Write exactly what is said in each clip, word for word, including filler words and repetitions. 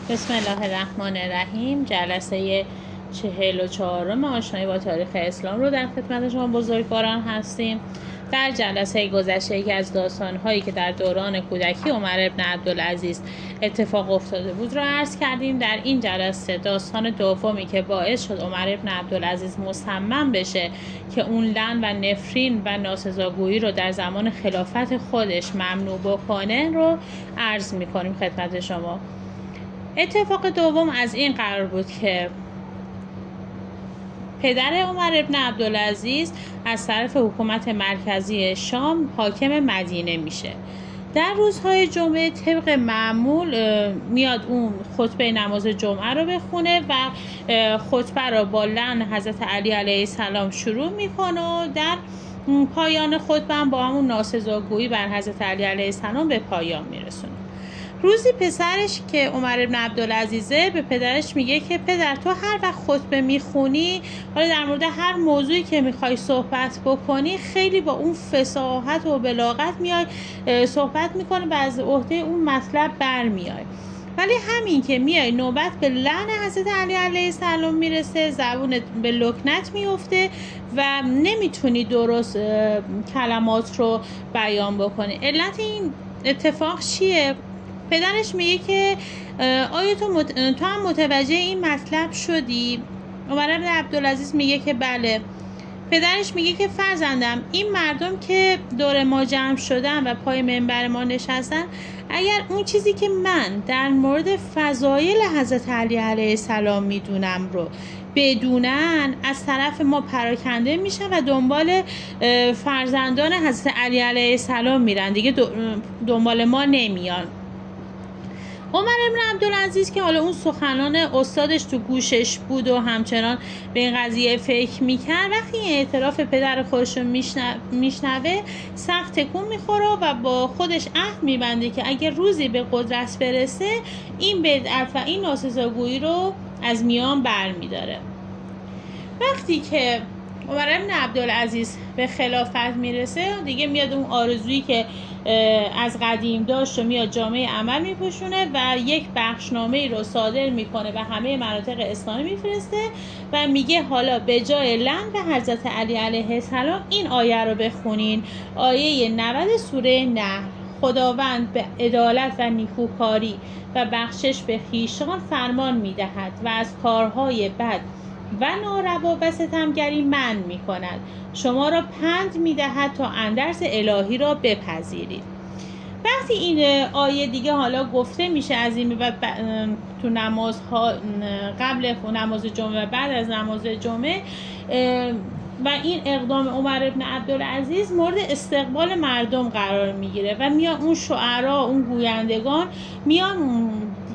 بسم الله الرحمن الرحیم. جلسه چهل و چهارم آشنایی با تاریخ اسلام رو در خدمت شما بزرگواران هستیم. در جلسه گذشته یکی از داستان‌هایی که در دوران کودکی عمر بن عبدالعزیز اتفاق افتاده بود رو عرض کردیم. در این جلسه داستان دومی که باعث شد عمر بن عبدالعزیز مصمم بشه که اون لعن و نفرین و ناسزاگویی رو در زمان خلافت خودش ممنوع بکنه رو عرض می‌کنیم خدمت شما. اتفاق دوم از این قرار بود که پدر عمر بن عبدالعزیز از طرف حکومت مرکزی شام حاکم مدینه میشه. در روزهای جمعه طبق معمول میاد اون خطبه نماز جمعه رو بخونه و خطبه رو با لعن حضرت علی علیه السلام شروع میکنه و در پایان خطبه هم با همون ناسزاگویی بر حضرت علی علیه السلام به پایان میرسونه. روزی پسرش که عمر بن عبدالعزیزه به پدرش میگه که پدر تو هر وقت خطبه میخونی، حالا در مورد هر موضوعی که میخوای صحبت بکنی، خیلی با اون فصاحت و بلاغت میای صحبت میکنی و از عهده اون مطلب برمیای، ولی همین که میای نوبت به لعن حضرت علی علیه السلام میرسه، زبونت به لکنت میفته و نمیتونی درست کلمات رو بیان بکنی. علت این اتفاق چیه؟ پدرش میگه که آیا تو, مت... تو هم متوجه این مطلب شدی؟ عمر بن عبدالعزیز میگه که بله. پدرش میگه که فرزندم، این مردم که دور ما جمع شدن و پای منبر ما نشستن، اگر اون چیزی که من در مورد فضایل حضرت علی علیه السلام میدونم رو بدونن، از طرف ما پراکنده میشن و دنبال فرزندان حضرت علی علیه السلام میرن، دیگه دنبال ما نمیان. عمر بن عبدالعزیز که حالا اون سخنان استادش تو گوشش بود و همچنان به این قضیه فکر میکرد، وقتی این اعتراف پدر خودش رو میشنوه سخت تکون میخوره و با خودش عهد میبنده که اگر روزی به قدرت برسه این بدعت و این ناسزاگویی رو از میان برمیداره. وقتی که عمر بن عبدالعزیز به خلافت میرسه، دیگه میاد اون آرزویی که از قدیم داشت و میاد جامعه عمل میپوشونه و یک بخشنامه رو صادر میکنه و همه مناطق اسلامی میفرسته و میگه حالا به جای لعن به حضرت علی علیه السلام این آیه رو بخونین، آیه نود سوره نحل. خداوند به عدالت و نیکوکاری و بخشش به خویشان فرمان میدهد و از کارهای بد و ناروا و ستمگری منع می کند. شما را پند می دهد تا اندرس الهی را بپذیرید. وقتی این آیه دیگه حالا گفته میشه از این بعد تو نمازها، قبل نماز جمعه و بعد از نماز جمعه، و این اقدام عمر بن عبدالعزیز مورد استقبال مردم قرار میگیره و میان اون شعرا، اون گویندگان میان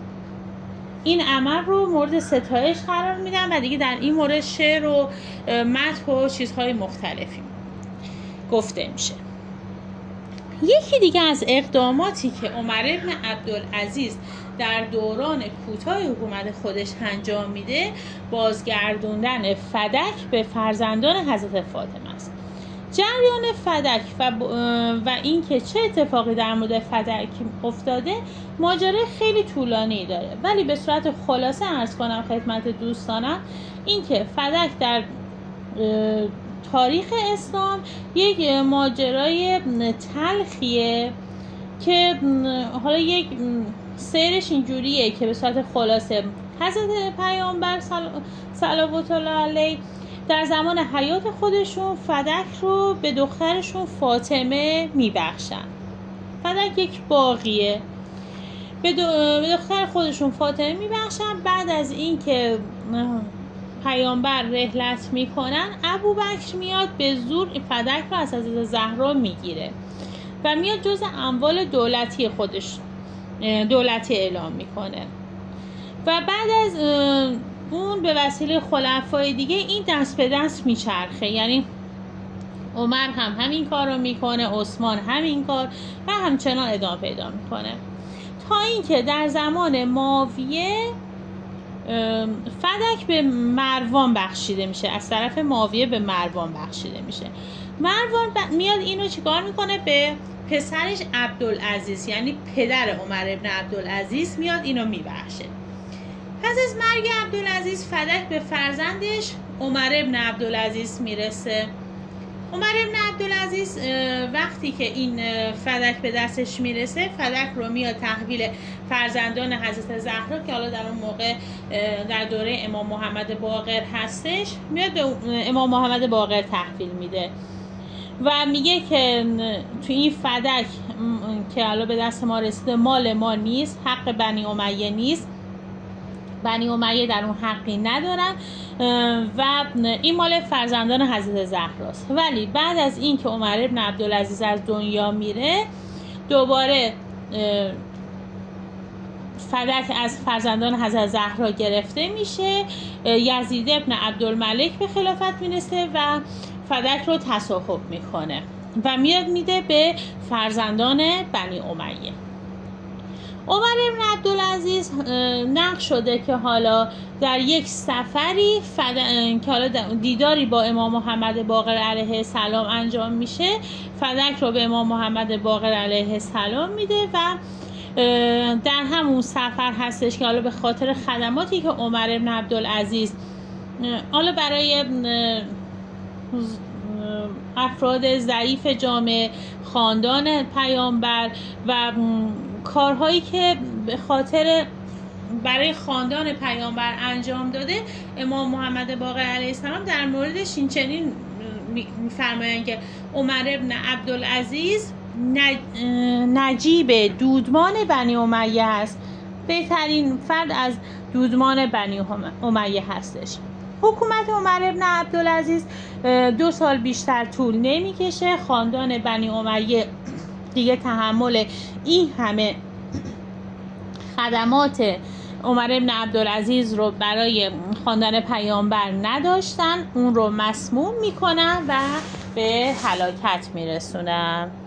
این عمل رو مورد ستایش قرار میدن و دیگه در این مورد شعر و مدح و چیزهای مختلفی گفته میشه. یکی دیگه از اقداماتی که عمر بن عبدالعزیز در دوران کوتاه حکومت خودش انجام میده، بازگردوندن فدک به فرزندان حضرت فاطمه است. جریان فدک و, ب... و این که چه اتفاقی در مورد فدک افتاده ماجرا خیلی طولانی داره، ولی به صورت خلاصه عرض کنم خدمت دوستانم این که فدک در تاریخ اسلام یک ماجرای تلخیه که حالا یک سیرش اینجوریه که به صورت خلاصه حضرت پیامبر صلوات الله علیه در زمان حیات خودشون فدک رو به دخترشون فاطمه میبخشن. فدک یک باغیه، به دختر خودشون فاطمه میبخشن. بعد از این که پیامبر رحلت میکنن، ابوبکر میاد به زور فدک رو از حضرت زهرا میگیره و میاد جز اموال دولتی خودش دولتی اعلام میکنه و بعد از اون به وسیله خلفای دیگه این دست به دست میچرخه. یعنی عمر هم همین کار رو میکنه، عثمان همین کار و همچنان ادامه پیدا میکنه تا اینکه در زمان معاویه فدک به مروان بخشیده میشه، از طرف معاویه به مروان بخشیده میشه. مروان ب... میاد اینو چیکار میکنه؟ به پسرش عبدالعزیز، یعنی پدر عمر ابن عبدالعزیز، میاد اینو میبخشه. پس از مرگ عبدالعزیز فدک به فرزندش عمر ابن عبدالعزیز میرسه. عمر ابن عبدالعزیز وقتی که این فدک به دستش میرسه، فدک رو میاد تحویل فرزندان حضرت زهرا که حالا در اون موقع در دوره امام محمد باقر هستش، میاد به امام محمد باقر تحویل میده و میگه که تو این فدک که حالا به دست ما رسیده مال ما نیست، حق بنی امیه نیست، بنی امیه در اون حقی ندارن و این مال فرزندان حضرت زهراست. ولی بعد از این که عمر ابن عبدالعزیز از دنیا میره، دوباره فدک از فرزندان حضرت زهرا گرفته میشه، یزید ابن عبدالملک به خلافت میرسه و فدک رو تصاحب میکنه و میاد میده به فرزندان بنی امیه. عمر ابن عبدالعزیز نقش شده که حالا در یک سفری فد... که حالا دیداری با امام محمد باقر علیه السلام انجام میشه، فدک رو به امام محمد باقر علیه السلام میده و در همون سفر هستش که حالا به خاطر خدماتی که عمر ابن عبدالعزیز حالا برای افراد ضعیف جامعه، خاندان پیامبر و کارهایی که به خاطر برای خاندان پیامبر انجام داده، امام محمد باقر علیه السلام در موردش این چنین می‌فرمایند که عمر ابن عبدالعزیز نجیب دودمان بنی امیه هست، بهترین فرد از دودمان بنی امیه هستش. حکومت عمر ابن عبدالعزیز دو سال بیشتر طول نمیکشه. خاندان بنی امیه دیگه تحمل این همه خدمات عمر ابن عبدالعزیز رو برای خاندان پیامبر نداشتن، اون رو مسموم میکنن و به هلاکت میرسونن.